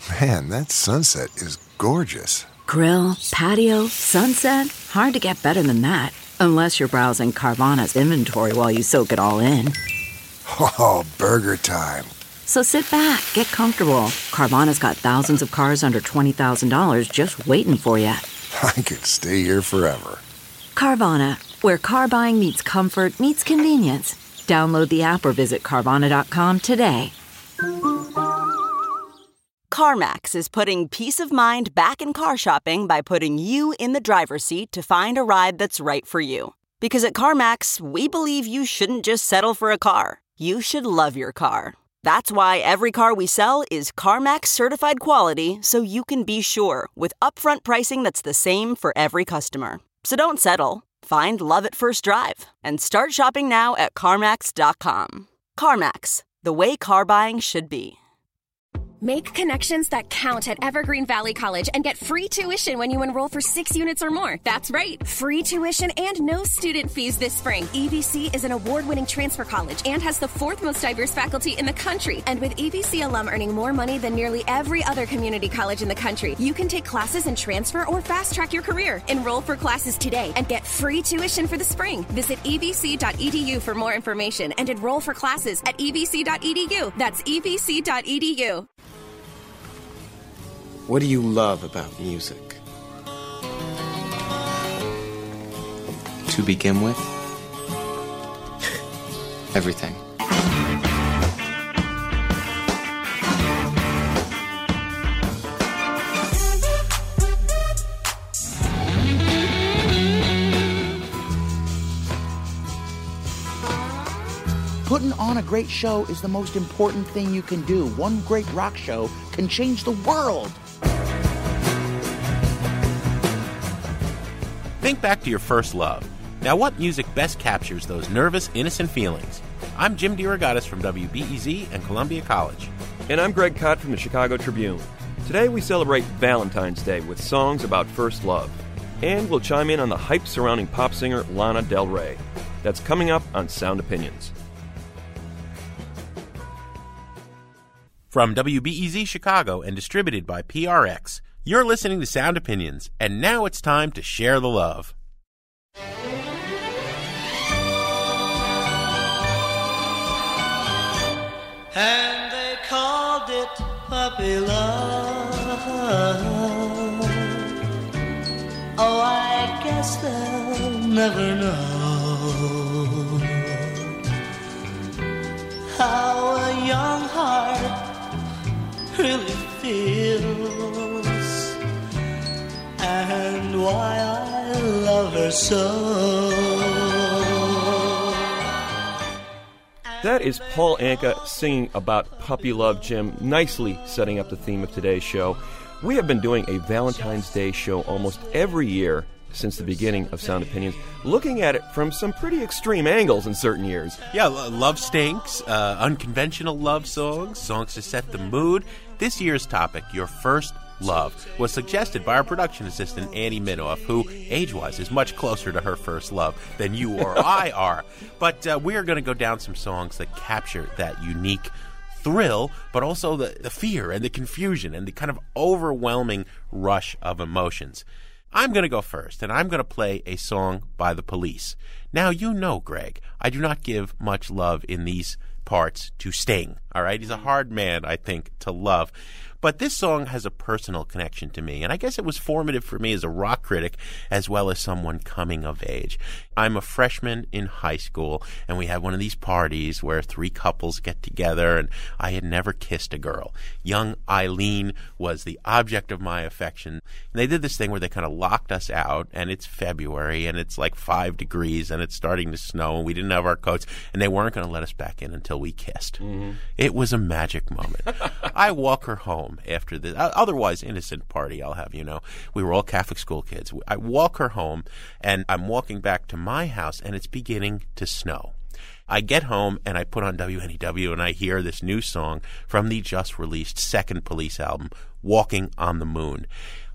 Man, that sunset is gorgeous. Grill, patio, sunset. Hard to get better than that. Unless you're browsing Carvana's inventory while you soak it all in. Oh, burger time. So sit back, get comfortable. Carvana's got thousands of cars under $20,000 just waiting for you. I could stay here forever. Carvana, where car buying meets comfort meets convenience. Download the app or visit Carvana.com today. CarMax is putting peace of mind back in car shopping by putting you in the driver's seat to find a ride that's right for you. Because at CarMax, we believe you shouldn't just settle for a car. You should love your car. That's why every car we sell is CarMax certified quality, so you can be sure with upfront pricing that's the same for every customer. So don't settle. Find love at first drive and start shopping now at CarMax.com. CarMax, the way car buying should be. Make connections that count at Evergreen Valley College and get free tuition when you enroll for 6 units or more. That's right, free tuition and no student fees this spring. EVC is an award-winning transfer college and has the 4th most diverse faculty in the country. And with EVC alum earning more money than nearly every other community college in the country, you can take classes and transfer or fast-track your career. Enroll for classes today and get free tuition for the spring. Visit evc.edu for more information and enroll for classes at evc.edu. That's evc.edu. What do you love about music? To begin with, everything. Putting on a great show is the most important thing you can do. One great rock show can change the world. Think back to your first love. Now, what music best captures those nervous, innocent feelings? I'm Jim DeRogatis from WBEZ and Columbia College. And I'm Greg Cott from the Chicago Tribune. Today we celebrate Valentine's Day with songs about first love. And we'll chime in on the hype surrounding pop singer Lana Del Rey. That's coming up on Sound Opinions. From WBEZ Chicago and distributed by PRX, you're listening to Sound Opinions, and now it's time to share the love. And they called it puppy love. Oh, I guess they'll never know how a young heart really feels, and why I love her so. That is Paul Anka singing about puppy love, Jim, nicely setting up the theme of today's show. We have been doing a Valentine's Day show almost every year since the beginning of Sound Opinions, looking at it from some pretty extreme angles in certain years. Yeah, love stinks, unconventional love songs, songs to set the mood. This year's topic, your first love, was suggested by our production assistant, Annie Minoff, who, age-wise, is much closer to her first love than you or I are. But we are going to go down some songs that capture that unique thrill, but also the fear and the confusion and the kind of overwhelming rush of emotions. I'm going to go first, and I'm going to play a song by The Police. Now, you know, Greg, I do not give much love in these parts to Sting, all right? He's a hard man, I think, to love. But this song has a personal connection to me, and I guess it was formative for me as a rock critic as well as someone coming of age. I'm a freshman in high school, and we had one of these parties where 3 couples get together, and I had never kissed a girl. Young Eileen was the object of my affection. And they did this thing where they kind of locked us out, and it's February, and it's like 5 degrees, and it's starting to snow, and we didn't have our coats, and they weren't going to let us back in until we kissed. Mm-hmm. It was a magic moment. I walk her home after this otherwise innocent party, I'll have you know. We were all Catholic school kids. I walk her home, and I'm walking back to my house, and it's beginning to snow. I get home, and I put on WNEW, and I hear this new song from the just-released second Police album, Walking on the Moon.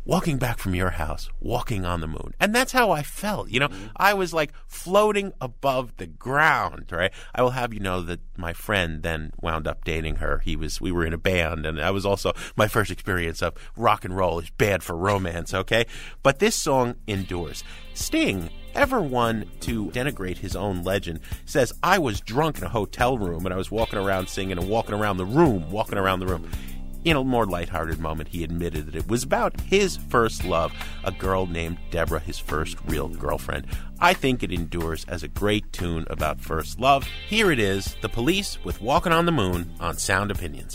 walking back from your house, walking on the moon. And that's how I felt. You know, I was like floating above the ground, right? I will have you know that my friend then wound up dating her. We were in a band, and that was also my first experience of rock and roll is bad for romance, okay? But this song endures. Sting, ever one to denigrate his own legend, says, I was drunk in a hotel room and I was walking around singing and walking around the room. In a more lighthearted moment, he admitted that it was about his first love, a girl named Deborah, his first real girlfriend. I think it endures as a great tune about first love. Here it is, The Police with Walking on the Moon on Sound Opinions.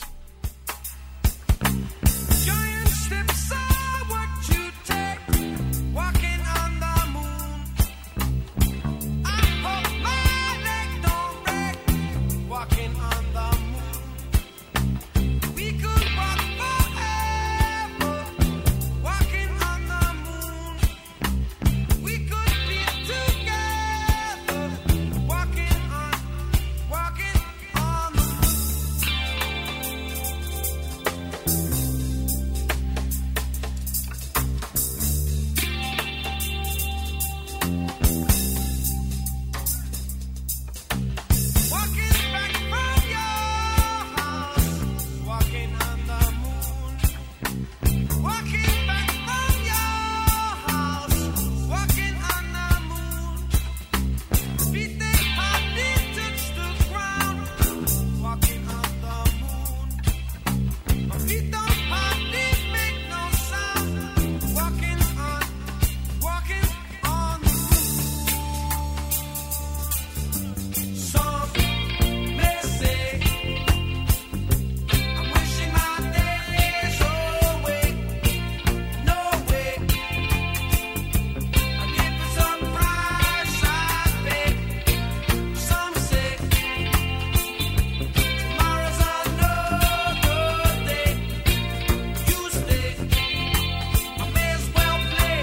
Giant steps are what you take, walking on the moon. I hope my leg don't break, walking on the moon. We could walk forever, walking on the moon. We could be together, walking on the moon. Walking back from your house, walking on the moon. Walking back from your house, walking on the moon. Feet they hardly touch the ground, walking on the moon. My feet don't hardly make no sound, walking on the moon. Some may say I'm wishing my days away. No way. I give it some price I pay. Some say tomorrow's another day. You stay, I may as well play.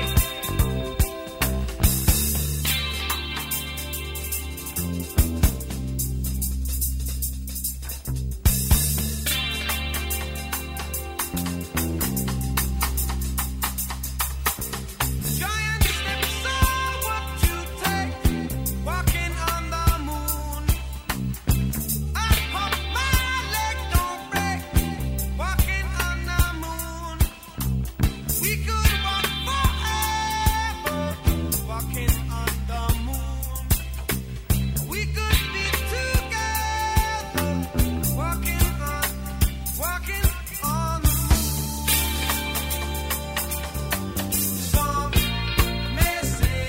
Giant steps are what you take, walking on the moon. I hope my leg don't break, walking on the moon. We could walk forever, walking on the moon. We could be together, walking on the moon. Some may say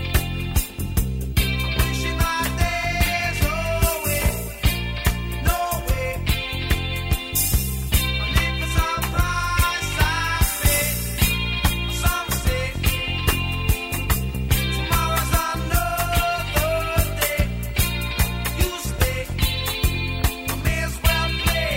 I'm wishing my days away. No way. I live for some price I pay. Some say tomorrow's another day. You stay, I may as well play.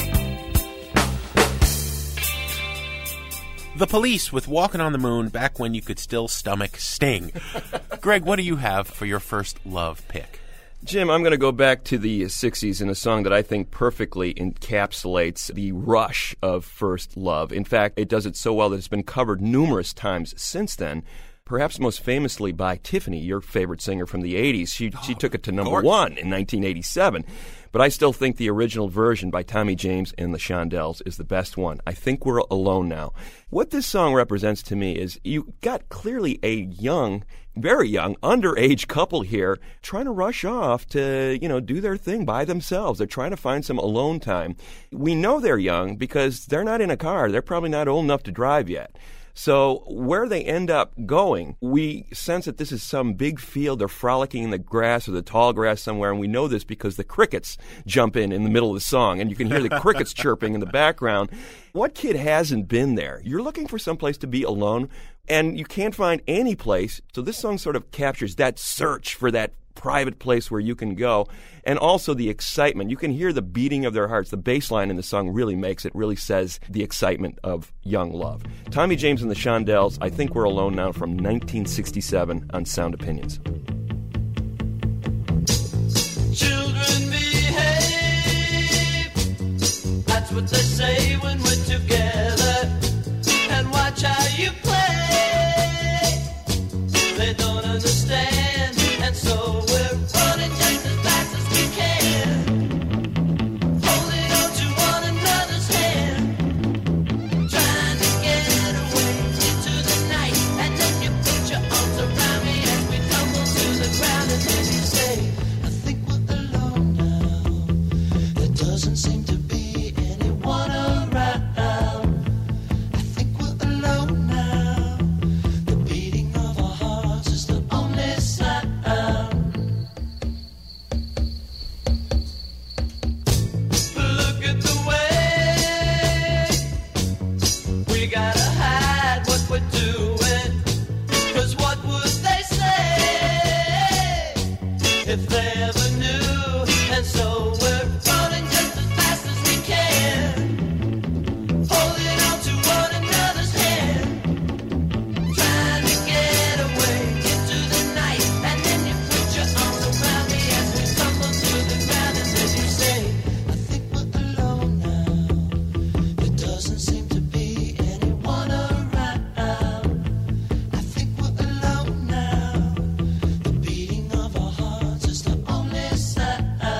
The Police with Walking on the Moon, back when you could still stomach Sting. Greg, what do you have for your first love pick? Jim, I'm going to go back to the 60s in a song that I think perfectly encapsulates the rush of first love. In fact, it does it so well that it's been covered numerous times since then, perhaps most famously by Tiffany, your favorite singer from the 80s. She took it to number one in 1987. But I still think the original version by Tommy James and the Shondells is the best one. I Think We're Alone Now. What this song represents to me is you got clearly a young, very young, underage couple here trying to rush off to, do their thing by themselves. They're trying to find some alone time. We know they're young because they're not in a car. They're probably not old enough to drive yet. So where they end up going, we sense that this is some big field. They're frolicking in the grass or the tall grass somewhere, and we know this because the crickets jump in the middle of the song, and you can hear the crickets chirping in the background. What kid hasn't been there? You're looking for someplace to be alone, and you can't find any place. So this song sort of captures that search for that private place where you can go, and also the excitement. You can hear the beating of their hearts. The bass line in the song really really says the excitement of young love. Tommy James and the Shondells, I Think We're Alone Now, from 1967 on Sound Opinions. Children behave, that's what they say when we're together, and watch how you gotta hide what we're doing. 'Cause what would they say if they ever knew? And so we're running just as fast as we can, holding on to one another's hand, trying to get away into the night. And then you put your arms around me as we tumble to the ground, and then you say, I think we're alone now. There doesn't seem to be anyone around. I think we're alone now. The beating of our hearts is the only sound.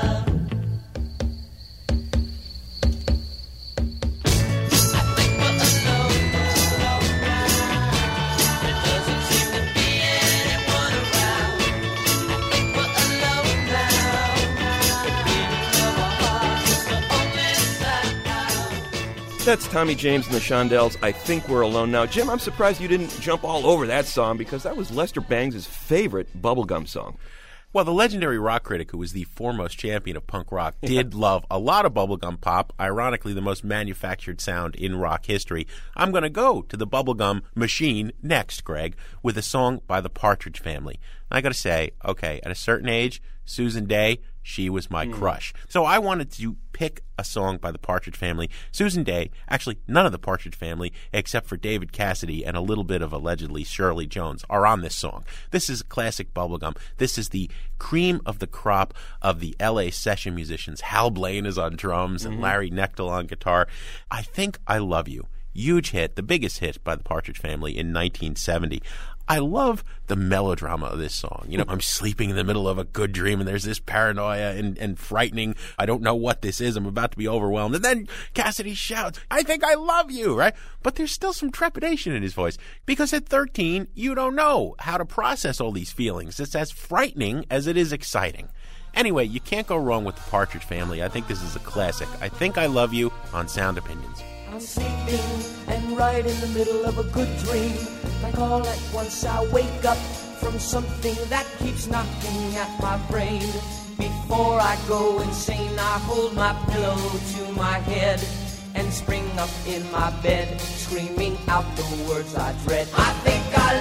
I think we're alone now. There doesn't seem to be anyone around. I think we're alone now. The beating of our hearts is the only sound. That's Tommy James and the Shondells, I Think We're Alone Now. Jim, I'm surprised you didn't jump all over that song because that was Lester Bangs' favorite bubblegum song. Well, the legendary rock critic who was the foremost champion of punk rock did love a lot of bubblegum pop, ironically the most manufactured sound in rock history. I'm going to go to the bubblegum machine next, Greg, with a song by the Partridge Family. I got to say, okay, at a certain age, Susan Day, she was my crush. So I wanted to pick a song by the Partridge Family. Susan Day, actually none of the Partridge Family, except for David Cassidy and a little bit of allegedly Shirley Jones, are on this song. This is classic bubblegum. This is the cream of the crop of the L.A. session musicians. Hal Blaine is on drums and Larry Knechtel on guitar. I Think I Love You. Huge hit, the biggest hit by the Partridge Family in 1970. I love the melodrama of this song. You know, I'm sleeping in the middle of a good dream and there's this paranoia and frightening, I don't know what this is, I'm about to be overwhelmed. And then Cassidy shouts, I think I love you, right? But there's still some trepidation in his voice because at 13, you don't know how to process all these feelings. It's as frightening as it is exciting. Anyway, you can't go wrong with the Partridge Family. I think this is a classic. I Think I Love You on Sound Opinions. I'm sleeping and right in the middle of a good dream. Like all at once I wake up from something that keeps knocking at my brain. Before I go insane, I hold my pillow to my head and spring up in my bed, screaming out the words I dread. I think I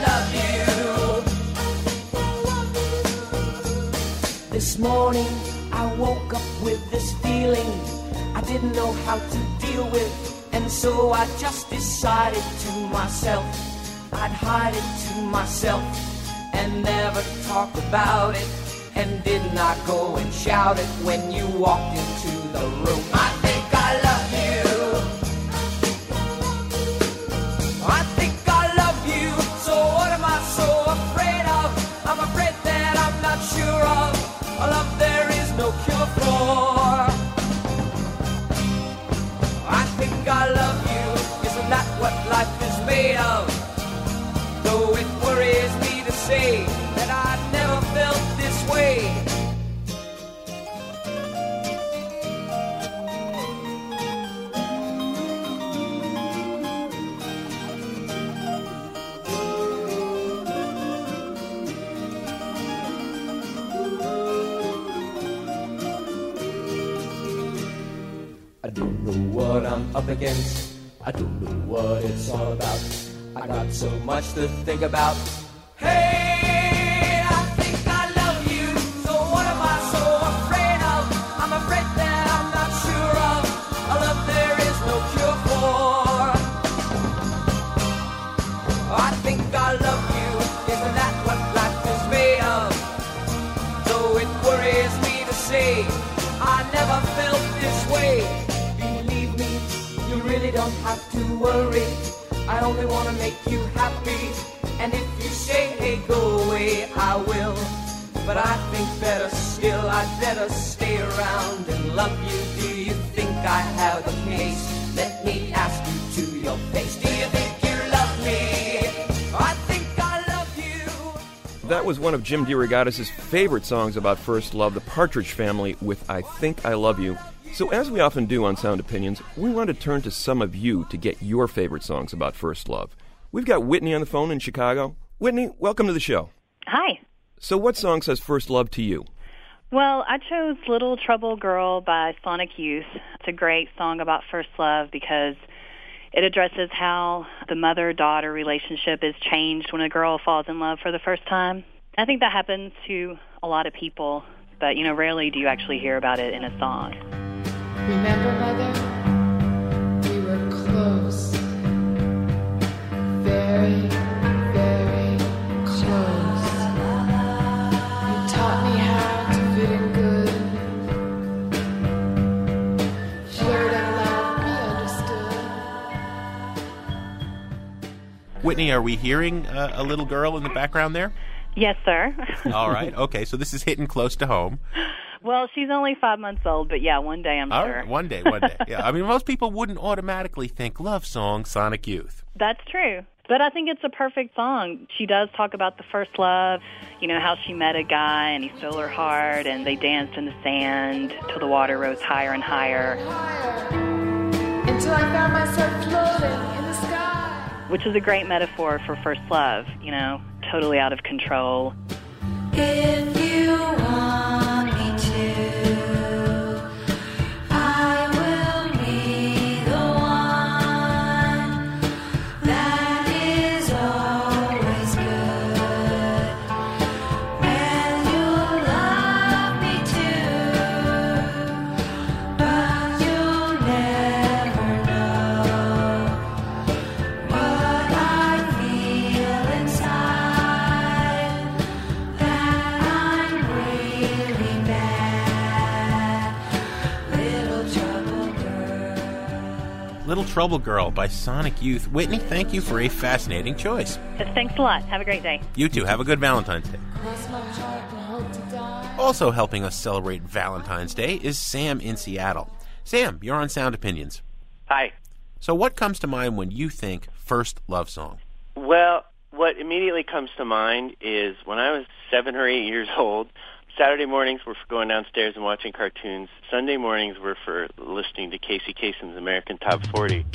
love you. This morning I woke up with this feeling I didn't know how to deal with. And so I just decided to myself I'd hide it to myself and never talk about it, and did not go and shout it when you walked into the room. I think I love you. I think I love you. So what am I so afraid of? I'm afraid that I'm not sure of a love there is no cure for. I think I love you. Isn't that what life is made of? Though it worries me to say that I never felt this way. I don't know what I'm up against. I don't know what it's all about. I got so much to think about. Hey, I think I love you. So what am I so afraid of? I'm afraid that I'm not sure of a love there is no cure for. I think I love you. Isn't that what life is made of? Though it worries me to say I never felt this way. Believe me, you really don't have to worry. I only want to make you happy. And if you say, hey, go away, I will. But I think better still, I'd better stay around and love you. Do you think I have the case? Let me ask you to your face. Do you think you love me? I think I love you. That was one of Jim DeRogatis' favorite songs about first love, the Partridge Family, with I Think I Love You. So as we often do on Sound Opinions, we want to turn to some of you to get your favorite songs about first love. We've got Whitney on the phone in Chicago. Whitney, welcome to the show. Hi. So what song says first love to you? Well, I chose Little Trouble Girl by Sonic Youth. It's a great song about first love because It addresses how the mother-daughter relationship is changed when a girl falls in love for the first time. I think that happens to a lot of people, but, rarely do you actually hear about it in a song. Remember, Mother? We were close. Very, very close. You taught me how to fit in good. Flirt and laugh, we understood. Whitney, are we hearing a little girl in the background there? Yes, sir. All right. Okay, so this is hitting close to home. Well, she's only 5 months old, but yeah, one day I'm All sure. right, one day. Yeah, I mean, most people wouldn't automatically think love song, Sonic Youth. That's true. But I think it's a perfect song. She does talk about the first love, how she met a guy and he stole her heart and they danced in the sand till the water rose higher and higher. Until I found myself floating in the sky. Which is a great metaphor for first love, totally out of control. If you want me to, I will be the one that is always good. And you'll love me too, but you'll never know what I feel inside. Little Trouble Girl by Sonic Youth. Whitney, thank you for a fascinating choice. Thanks a lot. Have a great day. You too. Have a good Valentine's Day. Also helping us celebrate Valentine's Day is Sam in Seattle. Sam, you're on Sound Opinions. Hi. So what comes to mind when you think first love song? Well, what immediately comes to mind is when I was 7 or 8 years old, Saturday mornings were for going downstairs and watching cartoons. Sunday mornings were for listening to Casey Kasem's American Top 40.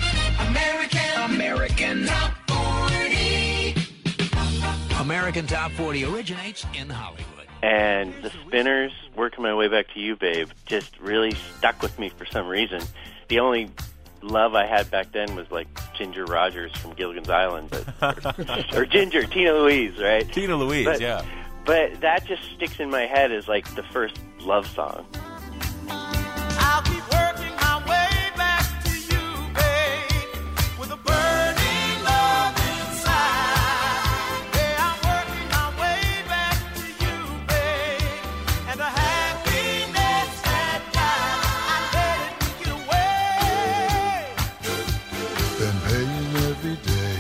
American Top 40. American Top 40 originates in Hollywood. And the Spinners, Working My Way Back to You, Babe, just really stuck with me for some reason. The only love I had back then was like Ginger Rogers from Gilligan's Island, or Ginger, Tina Louise, right? Tina Louise, yeah. But that just sticks in my head as like the first love song. I'll keep working my way back to you, babe, with a burning love inside. Yeah, I'm working my way back to you, babe, and the happiness that I let it get away. Been paying every day.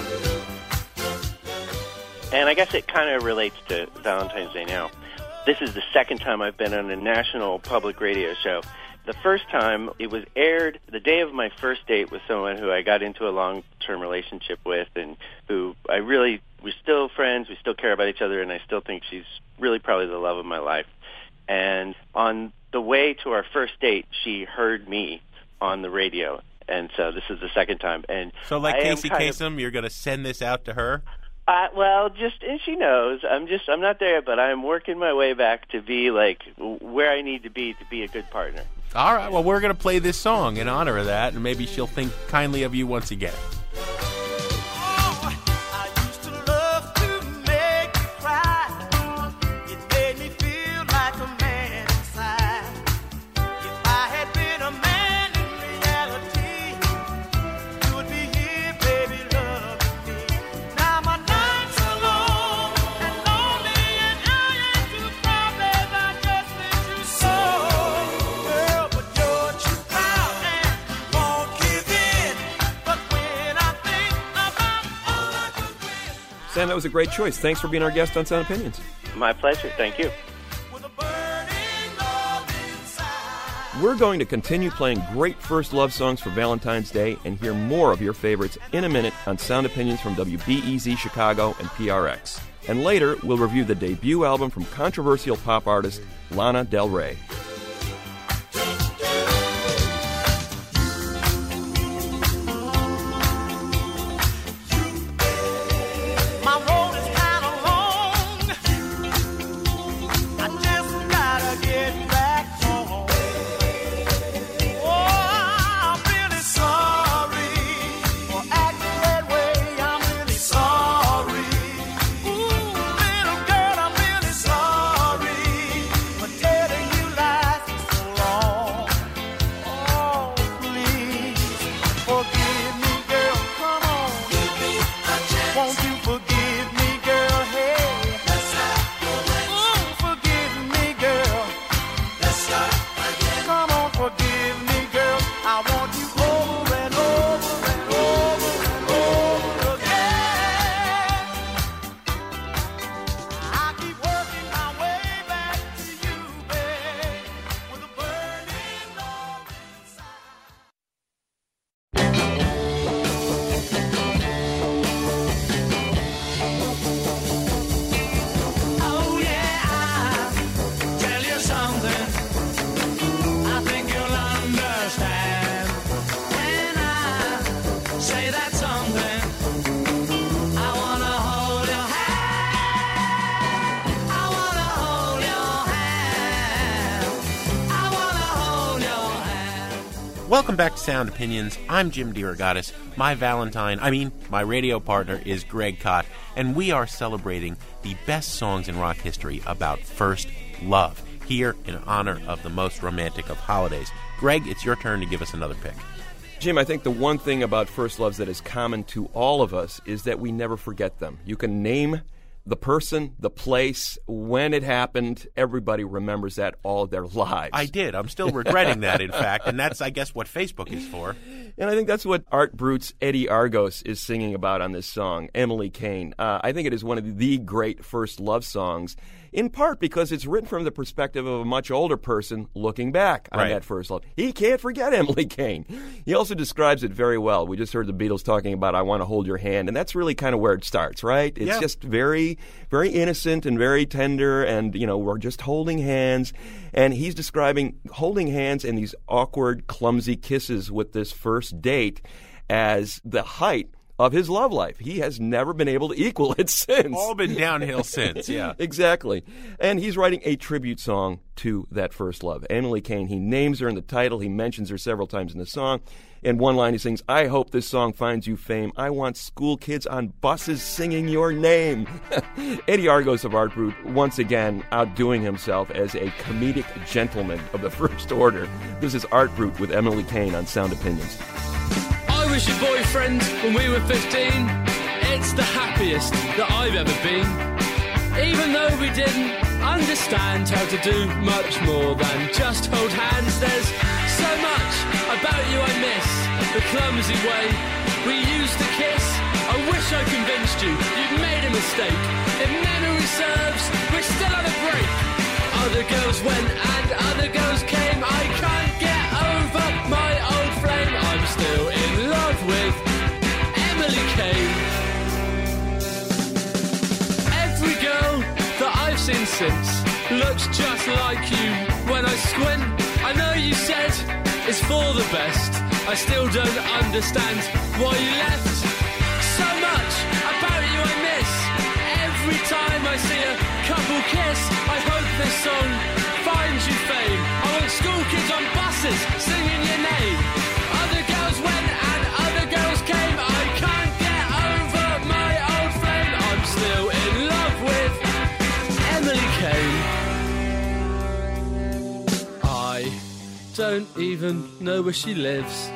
And I guess it kind of relates to Valentine's Day now. This is the second time I've been on a national public radio show. The first time, it was aired the day of my first date with someone who I got into a long-term relationship with and who we're still friends, we still care about each other, and I still think she's really probably the love of my life. And on the way to our first date, she heard me on the radio. And so this is the second time. And so like Casey Kasem, you're going to send this out to her? And she knows. I'm not there yet, but I'm working my way back to be like where I need to be a good partner. All right, well, we're going to play this song in honor of that, and maybe she'll think kindly of you once again. Sam, that was a great choice. Thanks for being our guest on Sound Opinions. My pleasure. Thank you. We're going to continue playing great first love songs for Valentine's Day and hear more of your favorites in a minute on Sound Opinions from WBEZ Chicago and PRX. And later, we'll review the debut album from controversial pop artist Lana Del Rey. Sorry. Welcome back to Sound Opinions. I'm Jim DeRogatis. My my radio partner is Greg Kot, and we are celebrating the best songs in rock history about first love, here in honor of the most romantic of holidays. Greg, it's your turn to give us another pick. Jim, I think the one thing about first loves that is common to all of us is that we never forget them. You can name the person, the place, when it happened. Everybody remembers that all their lives. I did. I'm still regretting that, in fact, and that's, I guess, what Facebook is for. And I think that's what Art Brut's Eddie Argos is singing about on this song, Emily Kane. I think it is one of the great first love songs, in part because it's written from the perspective of a much older person looking back on that first love. He can't forget Emily Kane. He also describes it very well. We just heard the Beatles talking about I Want to Hold Your Hand, and that's really kind of where it starts, right? It's just very, very innocent and very tender, and, we're just holding hands. And he's describing holding hands and these awkward, clumsy kisses with this first date as the height of his love life. He has never been able to equal it since. All been downhill since, yeah. Exactly. And he's writing a tribute song to that first love. Emily Kane, he names her in the title. He mentions her several times in the song. In one line he sings, I hope this song finds you fame. I want school kids on buses singing your name. Eddie Argos of Art Brut, once again outdoing himself as a comedic gentleman of the first order. This is Art Brut with Emily Kane on Sound Opinions. I was your boyfriend when we were 15. It's the happiest that I've ever been. Even though we didn't understand how to do much more than just hold hands, there's so much about you I miss. The clumsy way we used to kiss. I wish I convinced you you'd made a mistake. If memory serves, we're still on a break. Other girls went and other girls came. I can't get over my old flame. I'm still in love with Emily Kane. Every girl that I've seen since looks just like you. When I squint, I know you said it's for the best. I still don't understand why you left. So much about you I miss. Every time I see a couple kiss, I hope this song finds you fame. I want school kids on buses singing your name. Other girls went and other girls came. I can't get over my old flame. I'm still in love with Emily Kane. I don't even know where she lives.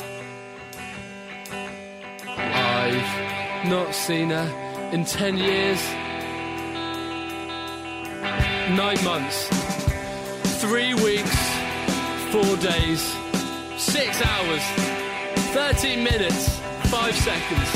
I've not seen her in 10 years. 9 months, 3 weeks, 4 days, 6 hours, 13 minutes, 5 seconds.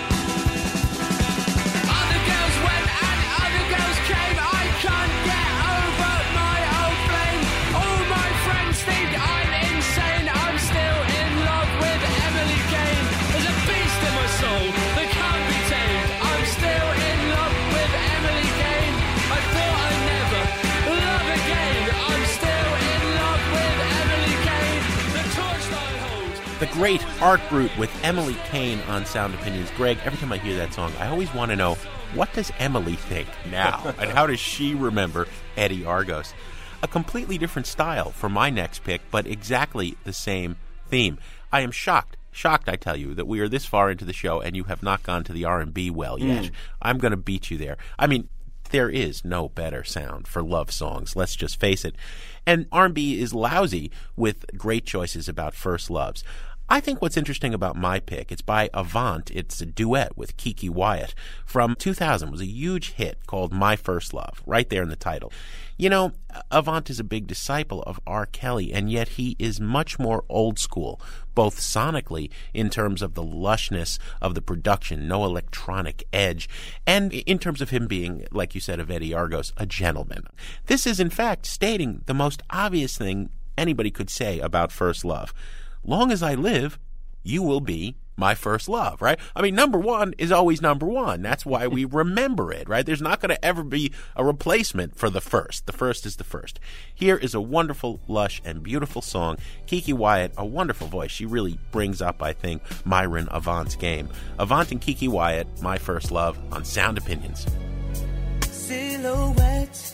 Other girls went and other girls came. I can't get over my old flame. All my friends think I'm insane. I'm still in love with Emily Kane. There's a beast in my soul that can't be tamed. I'm still in love with Emily Kane. I thought I'd never love again. I'm still in love with Emily Kane. The torch that I hold. The great Art Brut with Emily Kane on Sound Opinions. Greg, every time I hear that song, I always want to know, what does Emily think now? And how does she remember Eddie Argos? A completely different style for my next pick, but exactly the same theme. I am shocked, I tell you, that we are this far into the show and you have not gone to the R&B well yet. I'm going to beat you there. I mean, there is no better sound for love songs, let's just face it. And R&B is lousy with great choices about first loves. I think what's interesting about my pick, it's by Avant. It's a duet with Kiki Wyatt from 2000. It was a huge hit called My First Love, right there in the title. You know, Avant is a big disciple of R. Kelly, and yet he is much more old school, both sonically in terms of the lushness of the production, no electronic edge, and in terms of him being, like you said, of Eddie Argos, a gentleman. This is, in fact, stating the most obvious thing anybody could say about first love. Long as I live, you will be my first love, right? I mean, number one is always number one. That's why we remember it, right? There's not going to ever be a replacement for the first. The first is the first. Here is a wonderful, lush, and beautiful song. Kiki Wyatt, a wonderful voice. She really brings up, I think, Myron Avant's game. Avant and Kiki Wyatt, My First Love, on Sound Opinions. Silhouette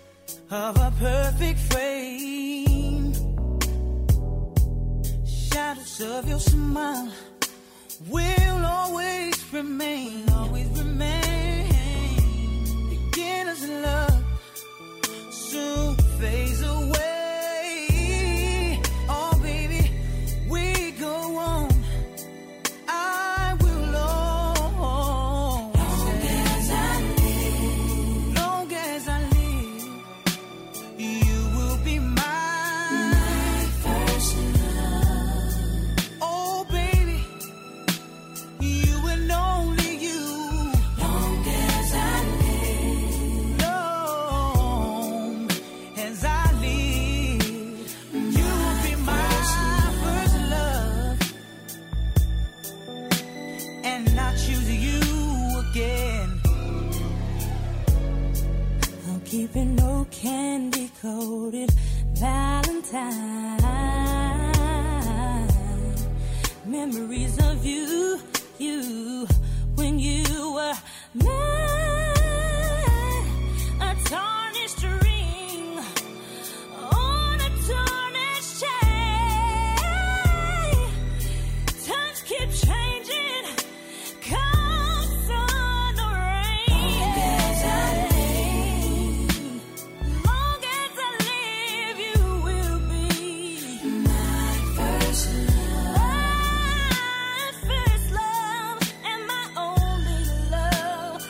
of a perfect frame, shadows of your smile will always remain, always remain. Beginners in love soon phase away. Oh, baby, we go on. I will always. Long as I live, you will be my first love. Oh, baby, you and only you. Long as I live, long as I live, you will be my first love, and I choose you again. I'm keeping no candy coated Valentine. Memories of you when you were mine. A tarnished ring on a tarnished chain. Times keep changing, come sun or rain. Long as I live, you will be my first love, and my only love.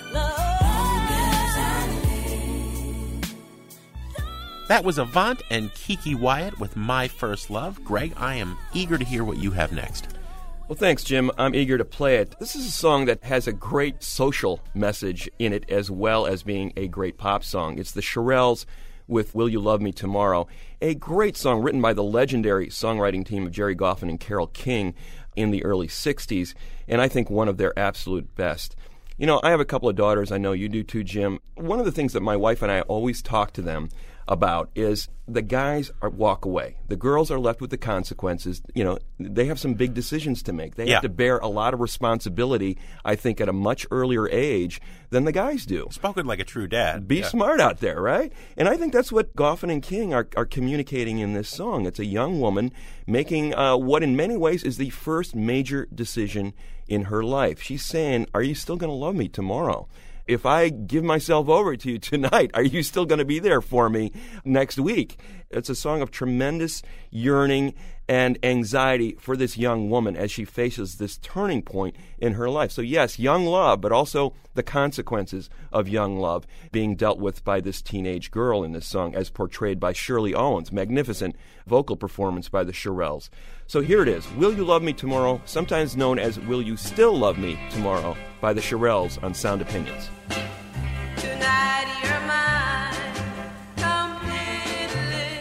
That was Avant and Kiki Wyatt with My First Love. Greg, I am eager to hear what you have next. Well, thanks, Jim. I'm eager to play it. This is a song that has a great social message in it as well as being a great pop song. It's the Shirelles with Will You Love Me Tomorrow, a great song written by the legendary songwriting team of Jerry Goffin and Carole King in the early 60s, and I think one of their absolute best. You know, I have a couple of daughters. I know you do too, Jim. One of the things that my wife and I always talk to them about is the guys walk away. The girls are left with the consequences. You know, they have some big decisions to make. They have to bear a lot of responsibility, I think, at a much earlier age than the guys do. Spoken like a true dad. Be smart out there, right? And I think that's what Goffin and King are communicating in this song. It's a young woman making what in many ways is the first major decision in her life. She's saying, are you still going to love me tomorrow? If I give myself over to you tonight, are you still going to be there for me next week? It's a song of tremendous yearning and anxiety for this young woman as she faces this turning point in her life. So yes, young love, but also the consequences of young love being dealt with by this teenage girl in this song as portrayed by Shirley Owens. Magnificent vocal performance by the Shirelles. So here it is, Will You Love Me Tomorrow, sometimes known as Will You Still Love Me Tomorrow, by the Shirelles on Sound Opinions. Tonight you're mine completely.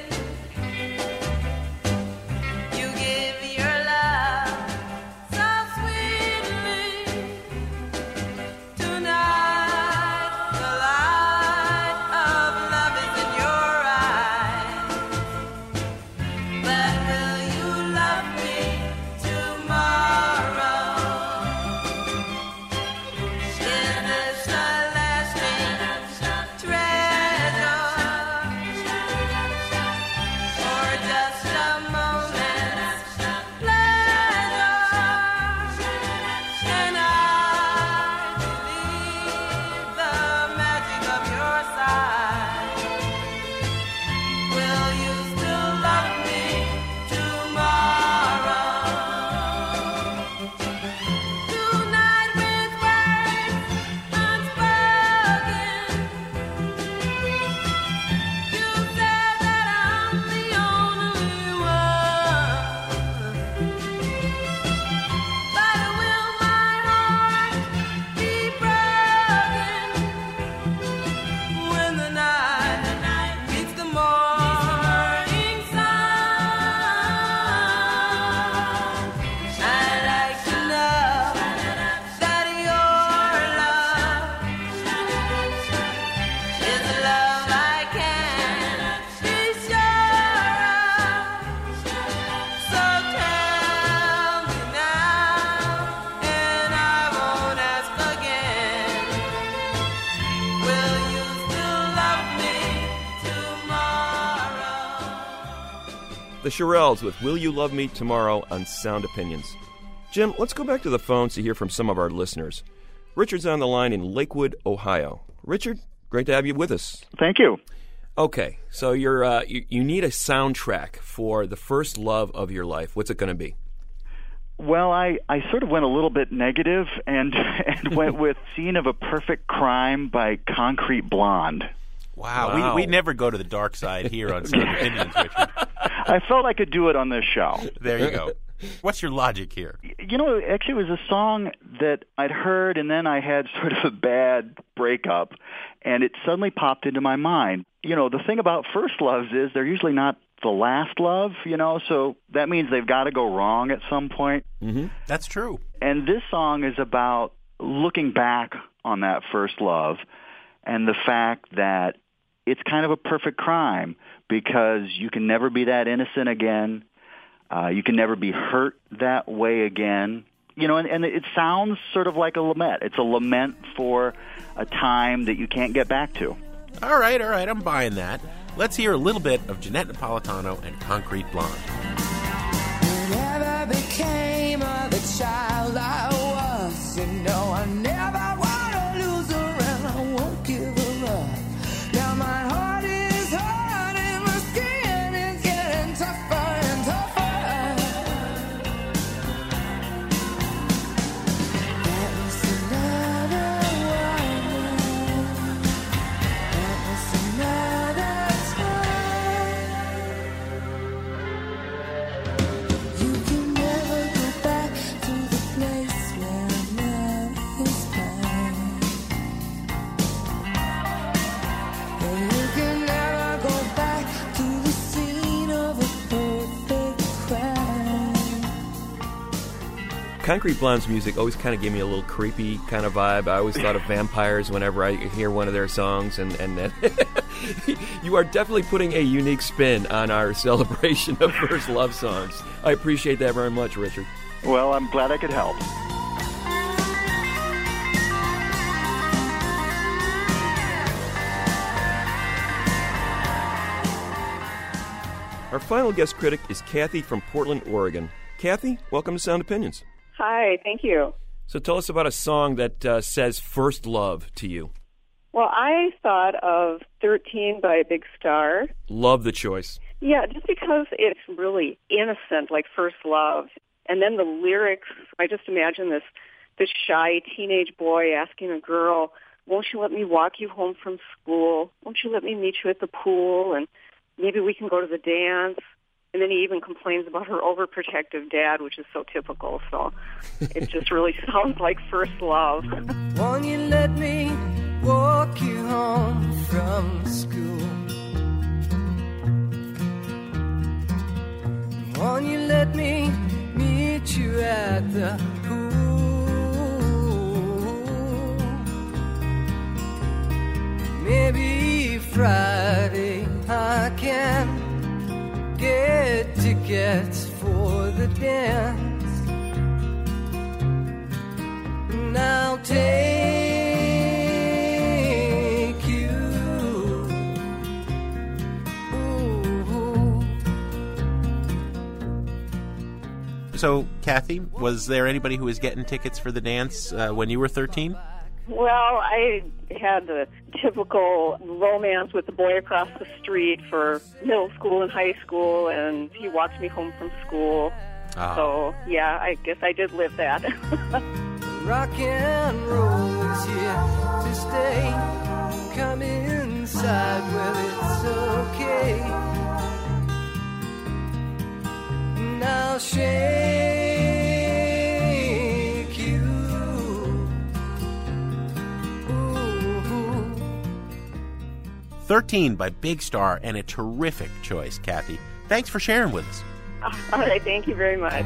You give your love so sweetly. Tonight the light of love is in your eyes. But will you love me tomorrow? Give us a The Shirelles with Will You Love Me Tomorrow on Sound Opinions. Jim, let's go back to the phones to hear from some of our listeners. Richard's on the line in Lakewood, Ohio. Richard, great to have you with us. Thank you. Okay, so you need a soundtrack for the first love of your life. What's it going to be? Well, I sort of went a little bit negative and went with Scene of a Perfect Crime by Concrete Blonde. Wow. We never go to the dark side here on Sound Opinions, Richard. I felt I could do it on this show. There you go. What's your logic here? You know, actually it was a song that I'd heard, and then I had sort of a bad breakup, and it suddenly popped into my mind. You know, the thing about first loves is they're usually not the last love, so that means they've got to go wrong at some point. Mm-hmm. That's true. And this song is about looking back on that first love and the fact that it's kind of a perfect crime because you can never be that innocent again. You can never be hurt that way again. And it sounds sort of like a lament. It's a lament for a time that you can't get back to. All right, I'm buying that. Let's hear a little bit of Jeanette Napolitano and Concrete Blonde. Never became the child I was. I never want to lose her and I won't give her up. Now my heart is hard and my skin is getting tougher and tougher. That was another one. That was another time. You can never go back to the place where love is found. And you can never go back to the scene of a perfect crime. Concrete Blonde's music always kind of gave me a little creepy kind of vibe. I always thought of vampires whenever I hear one of their songs, and then you are definitely putting a unique spin on our celebration of first love songs. I appreciate that very much, Richard. Well, I'm glad I could help. Our final guest critic is Kathy from Portland, Oregon. Kathy, welcome to Sound Opinions. Hi, thank you. So tell us about a song that says first love to you. Well, I thought of 13 by Big Star. Love the choice. Yeah, just because it's really innocent, like first love. And then the lyrics, I just imagine this shy teenage boy asking a girl, won't you let me walk you home from school? Won't you let me meet you at the pool? And maybe we can go to the dance. And then he even complains about her overprotective dad, which is so typical. So it just really sounds like first love. Won't you let me walk you home from school? Won't you let me meet you at the pool? Maybe Friday I can get tickets for the dance. And I'll take you. Ooh. So, Kathy, was there anybody who was getting tickets for the dance when you were 13? Well, I had the typical romance with the boy across the street for middle school and high school, and he walked me home from school. Oh. So, yeah, I guess I did live that. Rock and roll is here to stay. Come inside, well, it's okay. Now shake you. Ooh. 13 by Big Star, and a terrific choice, Kathy. Thanks for sharing with us. All right, thank you very much.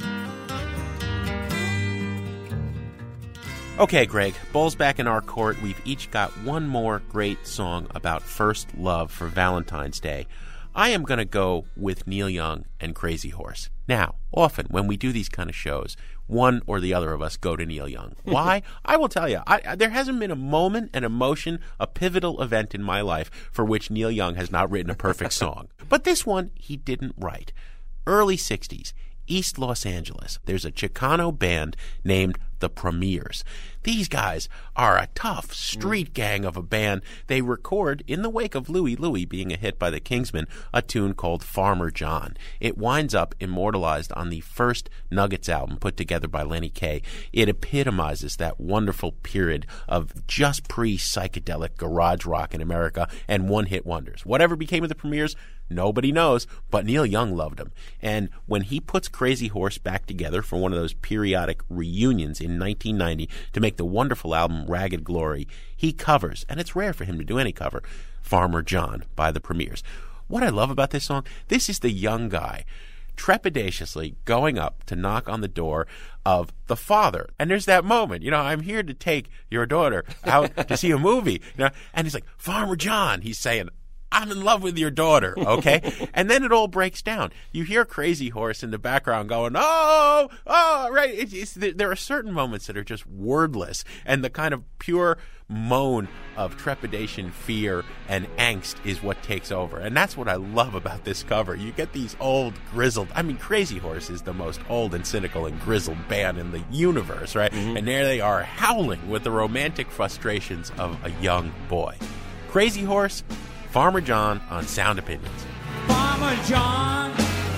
Okay, Greg, ball's back in our court. We've each got one more great song about first love for Valentine's Day. I am going to go with Neil Young and Crazy Horse. Now, often when we do these kind of shows, one or the other of us go to Neil Young. Why? I will tell you, there hasn't been a moment, an emotion, a pivotal event in my life for which Neil Young has not written a perfect song. But this one, he didn't write. early 60s, East Los Angeles, there's a Chicano band named the Premiers. These guys are a tough street gang of a band. They record, in the wake of Louie Louie being a hit by the Kingsmen, a tune called Farmer John. It winds up immortalized on the first Nuggets album put together by Lenny Kaye. It epitomizes that wonderful period of just pre-psychedelic garage rock in America and one-hit wonders. Whatever became of the Premiers, nobody knows, but Neil Young loved him. And when he puts Crazy Horse back together for one of those periodic reunions in 1990 to make the wonderful album Ragged Glory, he covers, and it's rare for him to do any cover, Farmer John by the Premiers. What I love about this song, this is the young guy trepidatiously going up to knock on the door of the father. And there's that moment, I'm here to take your daughter out to see a movie. And he's like, Farmer John, he's saying, I'm in love with your daughter, okay? And then it all breaks down. You hear Crazy Horse in the background going, oh, right. There are certain moments that are just wordless, and the kind of pure moan of trepidation, fear, and angst is what takes over. And that's what I love about this cover. You get these old, grizzled, Crazy Horse is the most old and cynical and grizzled band in the universe, right? Mm-hmm. And there they are howling with the romantic frustrations of a young boy. Crazy Horse, Farmer John on Sound Opinions. Farmer John,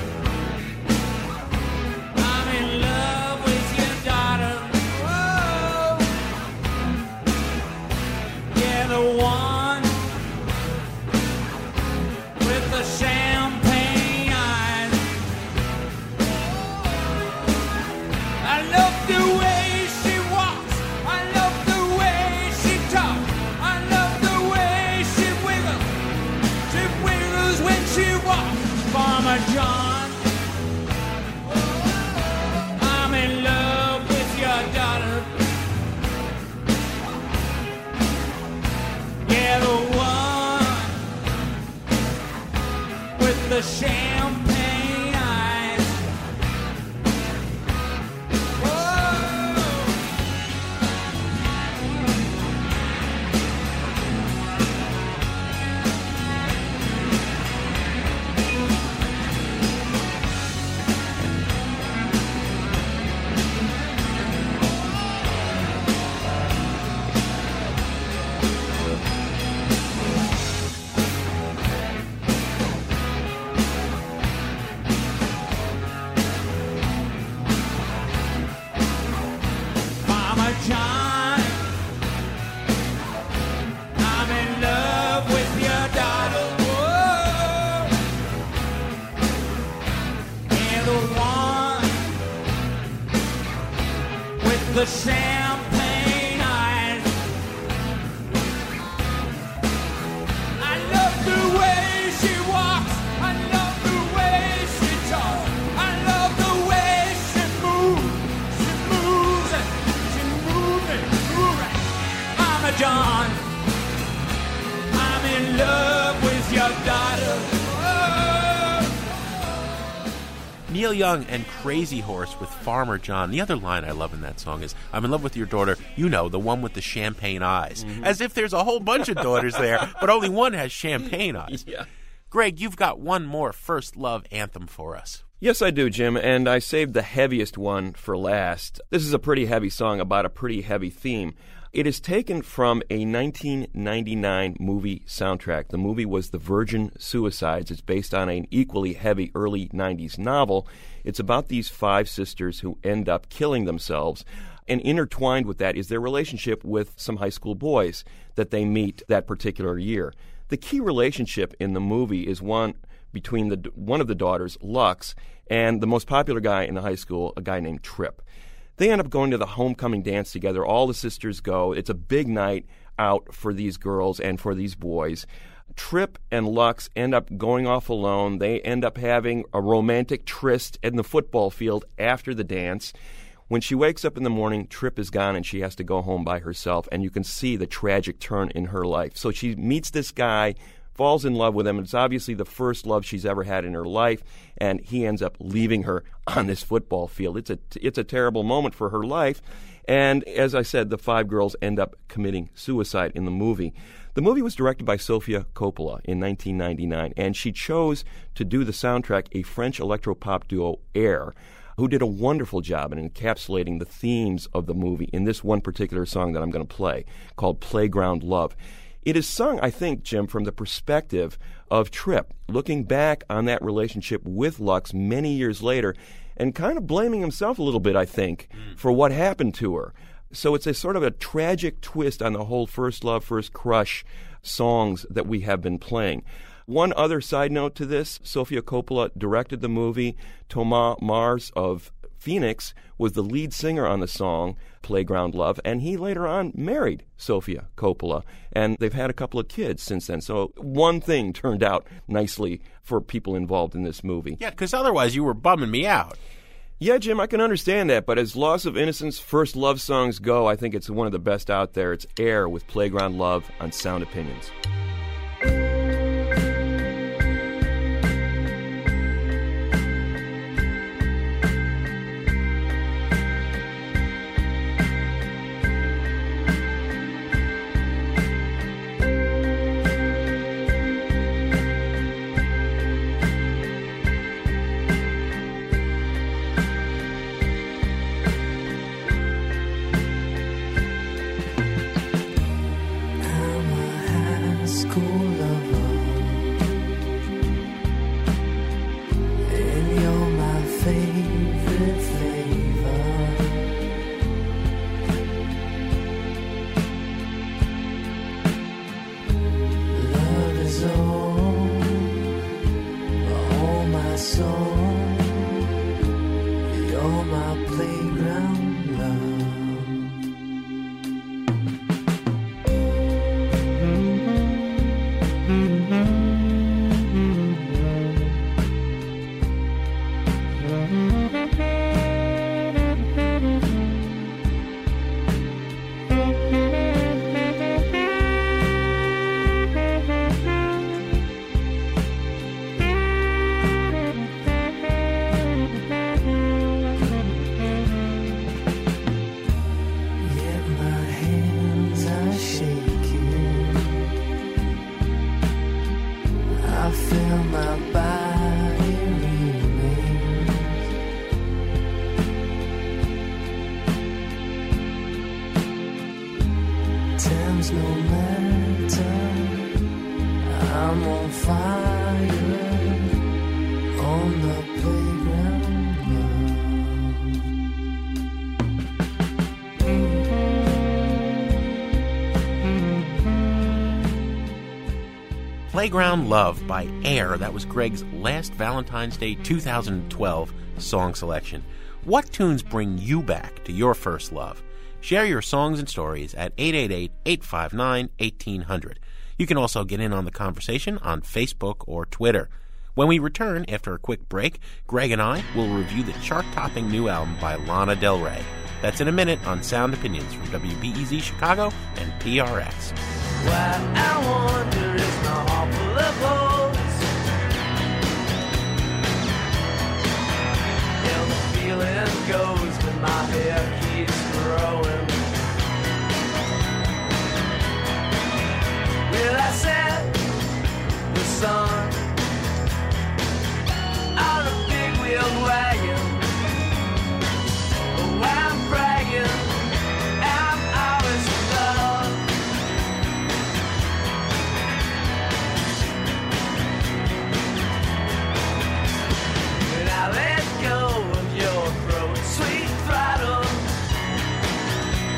I'm in love with your daughter. Whoa. Yeah, the one with the champagne eyes. I love the way she walks. I love the way she talks. I love the way she wiggles. She wiggles when she walks. Farmer John, I'm in love with your daughter. Yeah, the one with the champagne eyes. Farmer John, I'm in love with your daughter. Whoa. And the one with the champagne eyes. I love the way she walks. I love the way she talks. I love the way she moves. She moves and she moving. Mama John, I'm in love with your daughter. Neil Young and Crazy Horse with Farmer John. The other line I love in that song is, I'm in love with your daughter, the one with the champagne eyes. Mm-hmm. As if there's a whole bunch of daughters there, but only one has champagne eyes. Yeah. Greg, you've got one more first love anthem for us. Yes, I do, Jim, and I saved the heaviest one for last. This is a pretty heavy song about a pretty heavy theme. It is taken from a 1999 movie soundtrack. The movie was The Virgin Suicides. It's based on an equally heavy early 90s novel. It's about these 5 sisters who end up killing themselves. And intertwined with that is their relationship with some high school boys that they meet that particular year. The key relationship in the movie is one between one of the daughters, Lux, and the most popular guy in the high school, a guy named Trip. They end up going to the homecoming dance together. All the sisters go. It's a big night out for these girls and for these boys. Trip and Lux end up going off alone. They end up having a romantic tryst in the football field after the dance. When she wakes up in the morning, Trip is gone and she has to go home by herself, and you can see the tragic turn in her life. So she meets this guy, falls in love with him. It's obviously the first love she's ever had in her life, and he ends up leaving her on this football field. It's a terrible moment for her life, And as I said, the 5 girls end up committing suicide in the movie. The movie was directed by Sofia Coppola in 1999, and she chose to do the soundtrack a French electropop duo, Air, who did a wonderful job in encapsulating the themes of the movie in this one particular song that I'm going to play, called Playground Love. It is sung, I think, Jim, from the perspective of Tripp, looking back on that relationship with Lux many years later and kind of blaming himself a little bit, I think, for what happened to her. So it's a sort of a tragic twist on the whole first love, first crush songs that we have been playing. One other side note to this, Sofia Coppola directed the movie. Thomas Mars of Phoenix was the lead singer on the song Playground Love, and he later on married Sofia Coppola, and they've had a couple of kids since then. So one thing turned out nicely for people involved in this movie. Yeah, because otherwise you were bumming me out. Yeah, Jim, I can understand that, but as Loss of Innocence first love songs go, I think it's one of the best out there. It's Air with Playground Love on Sound Opinions. Playground Love by Air. That was Greg's last Valentine's Day 2012 song selection. What tunes bring you back to your first love? Share your songs and stories at 888-859-1800. You can also get in on the conversation on Facebook or Twitter. When we return after a quick break, Greg and I will review the chart-topping new album by Lana Del Rey. That's in a minute on Sound Opinions from WBEZ Chicago and PRX. What I wonder is the heart full of holes, and the feeling goes when my hair keeps growing. Well, I set the sun on a big wheeled wagon. Oh, I'm bragging, I'm always in love. When I let go of your throat, sweet throttle,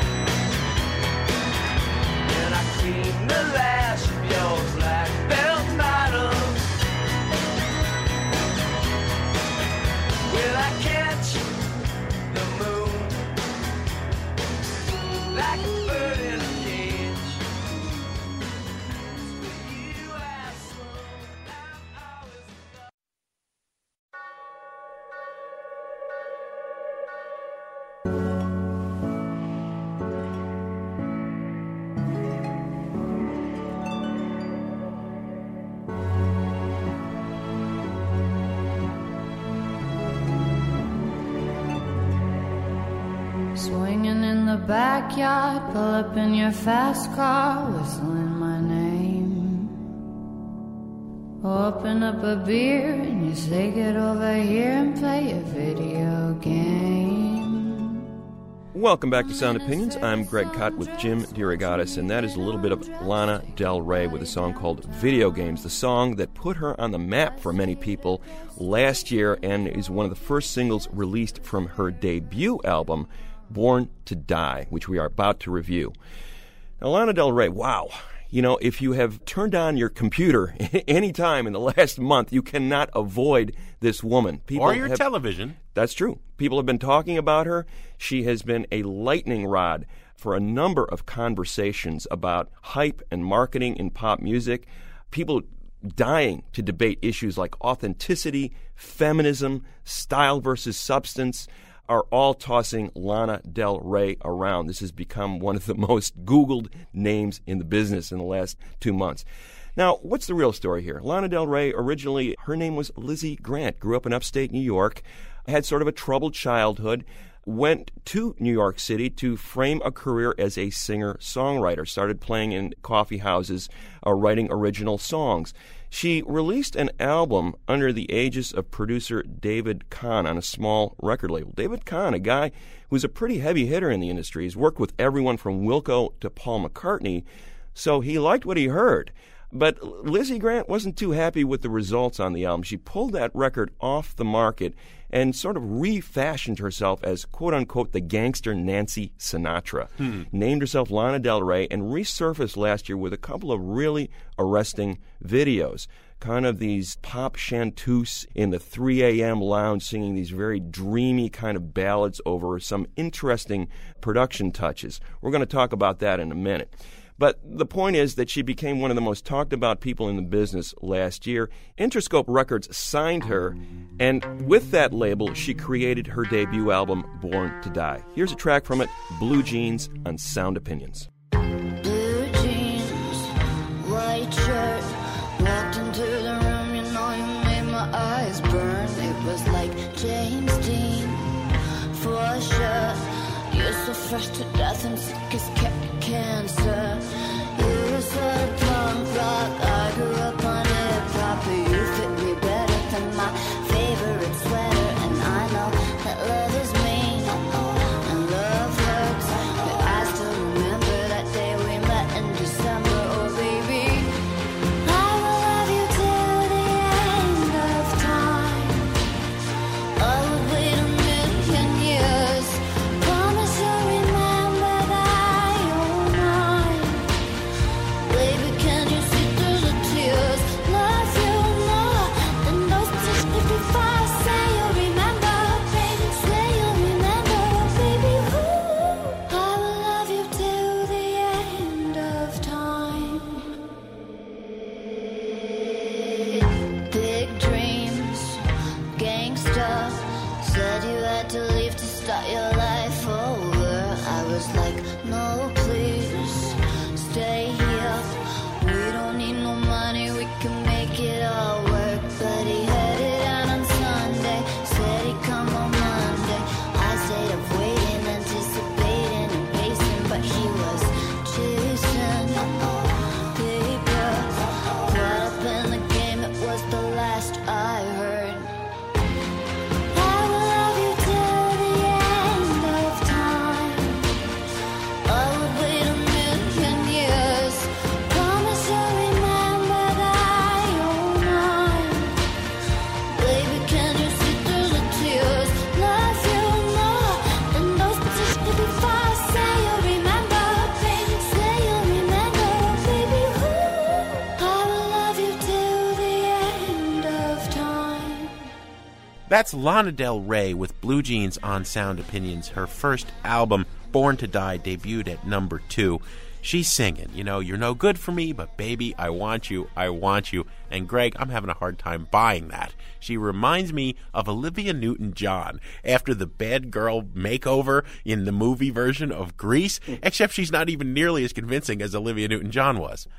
backyard, pull up in your fast car, whistling my name. Open up a beer and you say get over here and play a video game. Welcome back to Sound Opinions. I'm Greg Kot with Jim DeRogatis, and that is a little bit of Lana Del Rey with a song called Video Games, the song that put her on the map for many people last year and is one of the first singles released from her debut album, Born to Die, which we are about to review. Now, Lana Del Rey, wow. You know, if you have turned on your computer any time in the last month, you cannot avoid this woman. Or your television. That's true. People have been talking about her. She has been a lightning rod for a number of conversations about hype and marketing in pop music. People dying to debate issues like authenticity, feminism, style versus substance, are all tossing Lana Del Rey around. This has become one of the most Googled names in the business in the last 2 months. Now, what's the real story here? Lana Del Rey, originally, her name was Lizzie Grant, grew up in upstate New York, had sort of a troubled childhood, went to New York City to frame a career as a singer-songwriter, started playing in coffee houses, writing original songs. She released an album under the aegis of producer David Kahn on a small record label. David Kahn, a guy who's a pretty heavy hitter in the industry. He's worked with everyone from Wilco to Paul McCartney, so he liked what he heard. But Lizzie Grant wasn't too happy with the results on the album. She pulled that record off the market and sort of refashioned herself as, quote-unquote, the gangster Nancy Sinatra. Named herself Lana Del Rey and resurfaced last year with a couple of really arresting videos. Kind of these pop chanteuse in the 3 a.m. lounge singing these very dreamy kind of ballads over some interesting production touches. We're going to talk about that in a minute. But the point is that she became one of the most talked about people in the business last year. Interscope Records signed her, and with that label, she created her debut album, Born to Die. Here's a track from it, Blue Jeans on Sound Opinions. Blue jeans, white shirt, walked into the room, you know you made my eyes burn. It was like James Dean, for sure. You're so fresh to death and sick as cancer. You're so punk rock, I grew up on hip-hop, but you fit me better than my favorite sweater. And I know that love is mean, and love hurts, but I still remember that day we met in December. Oh baby, I will love you till the end of time. I would wait a million years. Promise you'll remember that you're mine. Baby, can you see through the tears? Love you more than those 55. Say you'll remember, baby. Say you'll remember, baby. Ooh, I will love you till the end of time. Big dreams, gangsta. Said you had to leave to start your life over. I was like, no, please, stay here. We don't need no money, we can make it all work. But he headed out on Sunday, said he'd come on Monday. I stayed up waiting, anticipating and pacing, but he was chasing paper. Caught up in the game, it was the last I heard. I will love you till the end of time. I would wait a million years. Promise you'll remember that you're mine. Baby, can you see through the tears? Love you more than those 55. Say you'll remember, baby. Say you'll remember, baby. Ooh, I will love you till the end of time. That's Lana Del Rey with Blue Jeans on Sound Opinions. Her first album, Born to Die, debuted at number 2. She's singing, you know, you're no good for me, but baby, I want you, I want you. And Greg, I'm having a hard time buying that. She reminds me of Olivia Newton-John after the bad girl makeover in the movie version of Grease, except she's not even nearly as convincing as Olivia Newton-John was.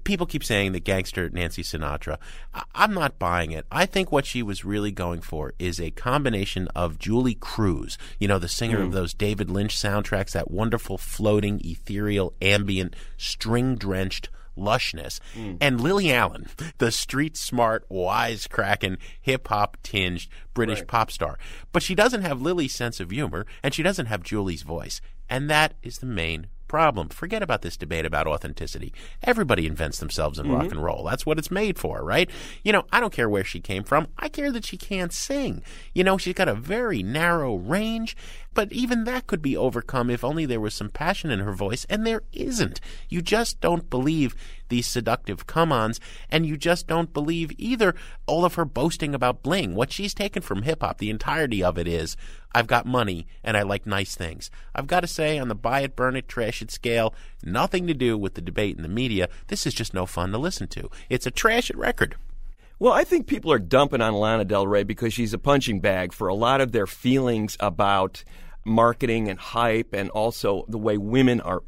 people keep saying that gangster Nancy Sinatra. I'm not buying it. I think what she was really going for is a combination of Julie Cruz, the singer of those David Lynch soundtracks, that wonderful floating, ethereal, ambient, string-drenched lushness, and Lily Allen, the street-smart, wisecracking, hip-hop-tinged British pop star. But she doesn't have Lily's sense of humor, and she doesn't have Julie's voice. And that is the main problem. Forget about this debate about authenticity. Everybody invents themselves in rock and roll. That's what it's made for, right? I don't care where she came from. I care that she can't sing. She's got a very narrow range, but even that could be overcome if only there was some passion in her voice, and there isn't. You just don't believe these seductive come-ons, and you just don't believe either all of her boasting about bling. What she's taken from hip-hop, the entirety of it is, I've got money and I like nice things. I've got to say, on the buy it, burn it, trash it scale, nothing to do with the debate in the media. This is just no fun to listen to. It's a trash it record. Well, I think people are dumping on Lana Del Rey because she's a punching bag for a lot of their feelings about marketing and hype, and also the way women are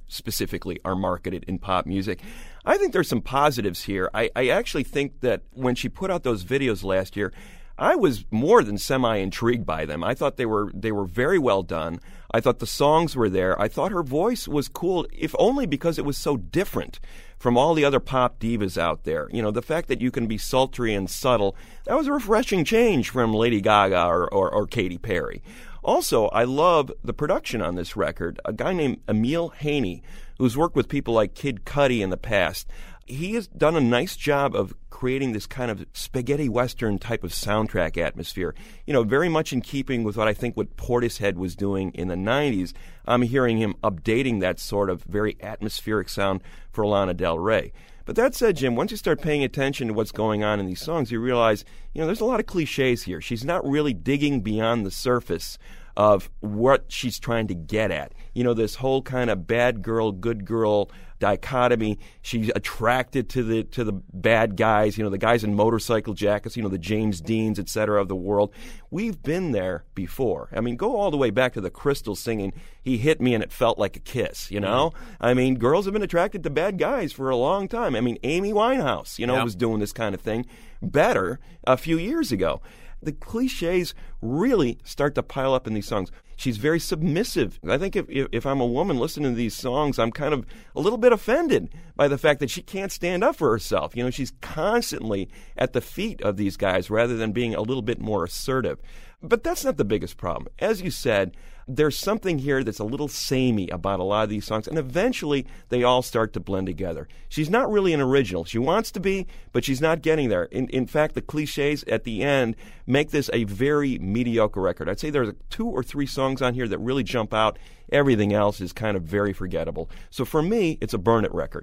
marketed in pop music. I think there's some positives here. I actually think that when she put out those videos last year, I was more than semi-intrigued by them. I thought they were very well done. I thought the songs were there. I thought her voice was cool, if only because it was so different from all the other pop divas out there. The fact that you can be sultry and subtle, that was a refreshing change from Lady Gaga or Katy Perry. Also, I love the production on this record. A guy named Emil Haney, who's worked with people like Kid Cudi in the past, he has done a nice job of creating this kind of spaghetti western type of soundtrack atmosphere. Very much in keeping with what I think what Portishead was doing in the 90s. I'm hearing him updating that sort of very atmospheric sound for Lana Del Rey. But that said, Jim, once you start paying attention to what's going on in these songs, you realize, there's a lot of cliches here. She's not really digging beyond the surface of what she's trying to get at. This whole kind of bad girl, good girl dichotomy. She's attracted to the bad guys, the guys in motorcycle jackets, the James Deans, et cetera, of the world. We've been there before. I mean, go all the way back to the Crystals singing, "He hit me and it felt like a kiss," I mean, girls have been attracted to bad guys for a long time. I mean, Amy Winehouse, was doing this kind of thing better a few years ago. The cliches really start to pile up in these songs. She's very submissive. I think if I'm a woman listening to these songs, I'm kind of a little bit offended by the fact that she can't stand up for herself. She's constantly at the feet of these guys rather than being a little bit more assertive. But that's not the biggest problem. As you said, there's something here that's a little samey about a lot of these songs, and eventually they all start to blend together. She's not really an original. She wants to be, but she's not getting there. In fact, the cliches at the end make this a very mediocre record. I'd say there's 2 or 3 songs on here that really jump out. Everything else is kind of very forgettable. So for me, it's a burn it record.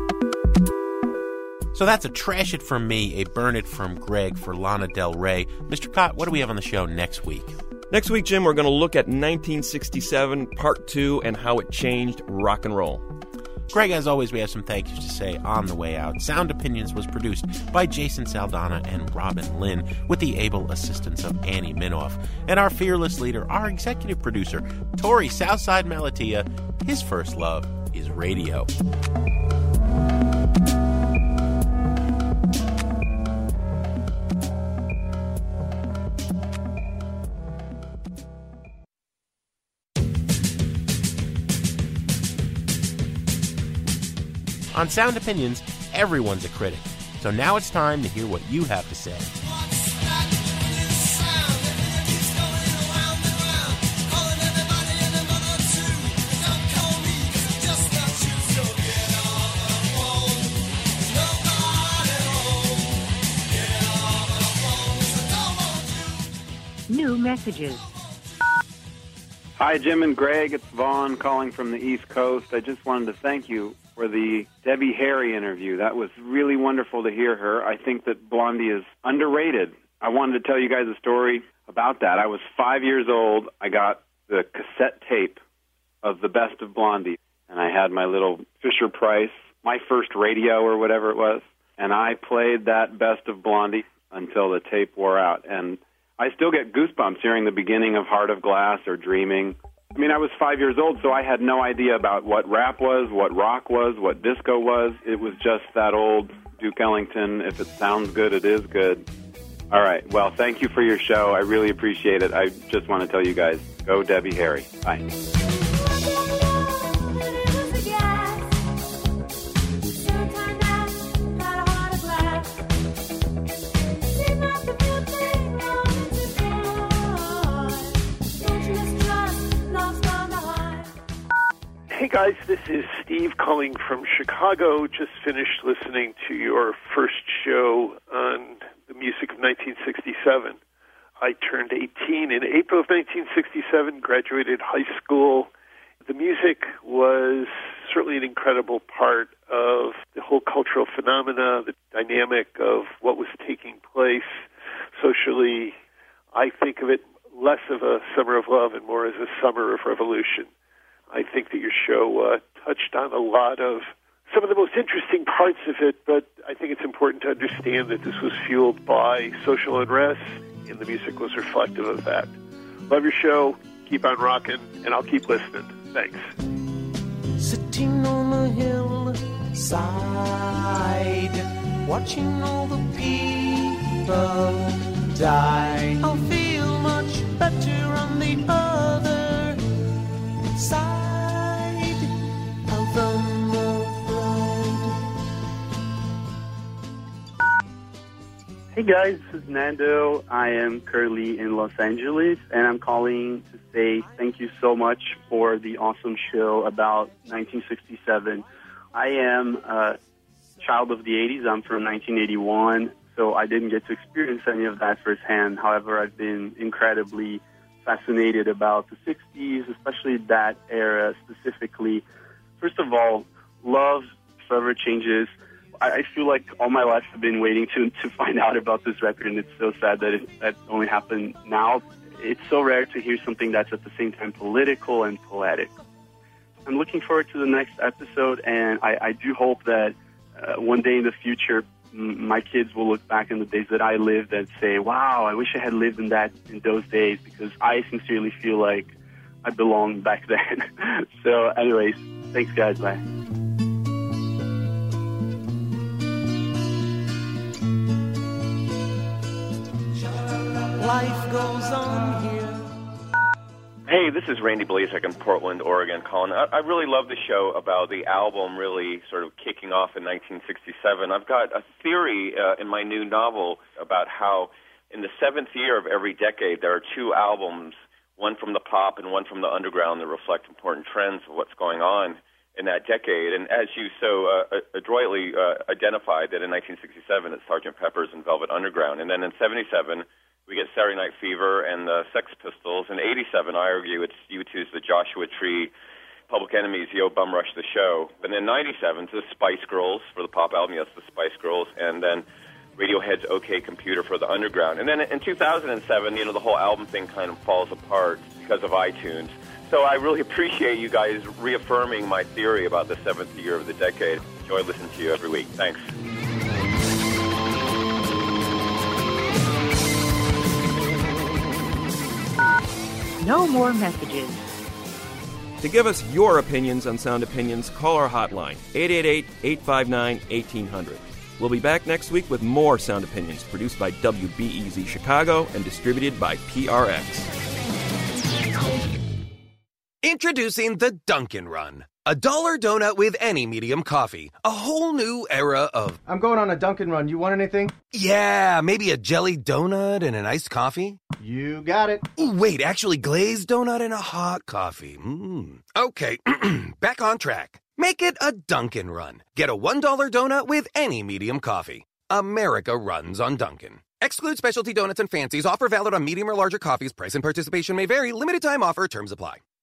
So that's a trash it from me, a burn it from Greg for Lana Del Rey. Mr. Cott, what do we have on the show next week? Next week, Jim, we're going to look at 1967, Part 2, and how it changed rock and roll. Greg, as always, we have some thank yous to say on the way out. Sound Opinions was produced by Jason Saldana and Robin Lynn with the able assistance of Annie Minoff. And our fearless leader, our executive producer, Tori Southside Malatia, his first love is radio. On Sound Opinions, everyone's a critic. So now it's time to hear what you have to say. New messages. Hi, Jim and Greg. It's Vaughn calling from the East Coast. I just wanted to thank you for the Debbie Harry interview. That was really wonderful to hear her. I think that Blondie is underrated. I wanted to tell you guys a story about that. I was 5 years old. I got the cassette tape of the Best of Blondie, and I had my little Fisher-Price, my first radio or whatever it was, and I played that Best of Blondie until the tape wore out. And I still get goosebumps hearing the beginning of Heart of Glass or Dreaming. I mean, I was 5 years old, so I had no idea about what rap was, what rock was, what disco was. It was just that old Duke Ellington, if it sounds good, it is good. All right. Well, thank you for your show. I really appreciate it. I just want to tell you guys, go Debbie Harry. Bye. Hey guys, this is Steve calling from Chicago. Just finished listening to your first show on the music of 1967. I turned 18 in April of 1967, graduated high school. The music was certainly an incredible part of the whole cultural phenomena, the dynamic of what was taking place socially. I think of it less of a summer of love and more as a summer of revolution. I think that your show touched on a lot of some of the most interesting parts of it, but I think it's important to understand that this was fueled by social unrest, and the music was reflective of that. Love your show. Keep on rocking, and I'll keep listening. Thanks. Sitting on the hillside, watching all the people die. I'll feel much better on the other side of the road. Hey guys, this is Nando. I am currently in Los Angeles, and I'm calling to say thank you so much for the awesome show about 1967. I am a child of the 80s. I'm from 1981, so I didn't get to experience any of that firsthand. However, I've been incredibly fascinated about the 60s, especially that era specifically. First of all, love forever changes. I feel like all my life I've been waiting to find out about this record, and it's so sad that that only happened now. It's so rare to hear something that's at the same time political and poetic. I'm looking forward to the next episode, and I do hope that one day in the future, my kids will look back in the days that I lived and say, wow, I wish I had lived in those days, because I sincerely feel like I belonged back then. So anyways, thanks guys, bye. Life goes on here. Hey, this is Randy Blazek in Portland, Oregon, calling. I really love the show about the album really sort of kicking off in 1967. I've got a theory in my new novel about how in the seventh year of every decade there are two albums, one from the pop and one from the underground, that reflect important trends of what's going on in that decade. And as you so adroitly identified, that in 1967 it's Sgt. Pepper's and Velvet Underground. And then in 77, we get Saturday Night Fever and the Sex Pistols. In 87, I argue it's U2's The Joshua Tree, Public Enemy's Yo Bum Rush the Show. And then 97, it's the Spice Girls for the pop album, yes, the Spice Girls. And then Radiohead's OK Computer for the underground. And then in 2007, the whole album thing kind of falls apart because of iTunes. So I really appreciate you guys reaffirming my theory about the seventh year of the decade. Enjoy listening to you every week. Thanks. No more messages. To give us your opinions on Sound Opinions, call our hotline, 888-859-1800. We'll be back next week with more Sound Opinions, produced by WBEZ Chicago and distributed by PRX. Introducing the Dunkin' Run. $1 donut with any medium coffee. A whole new era of... I'm going on a Dunkin' Run. You want anything? Yeah, maybe a jelly donut and an iced coffee? You got it. Ooh, wait, actually glazed donut and a hot coffee. Okay, back on track. Make it a Dunkin' Run. Get a $1 donut with any medium coffee. America runs on Dunkin'. Exclude specialty donuts and fancies. Offer valid on medium or larger coffees. Price and participation may vary. Limited time offer. Terms apply.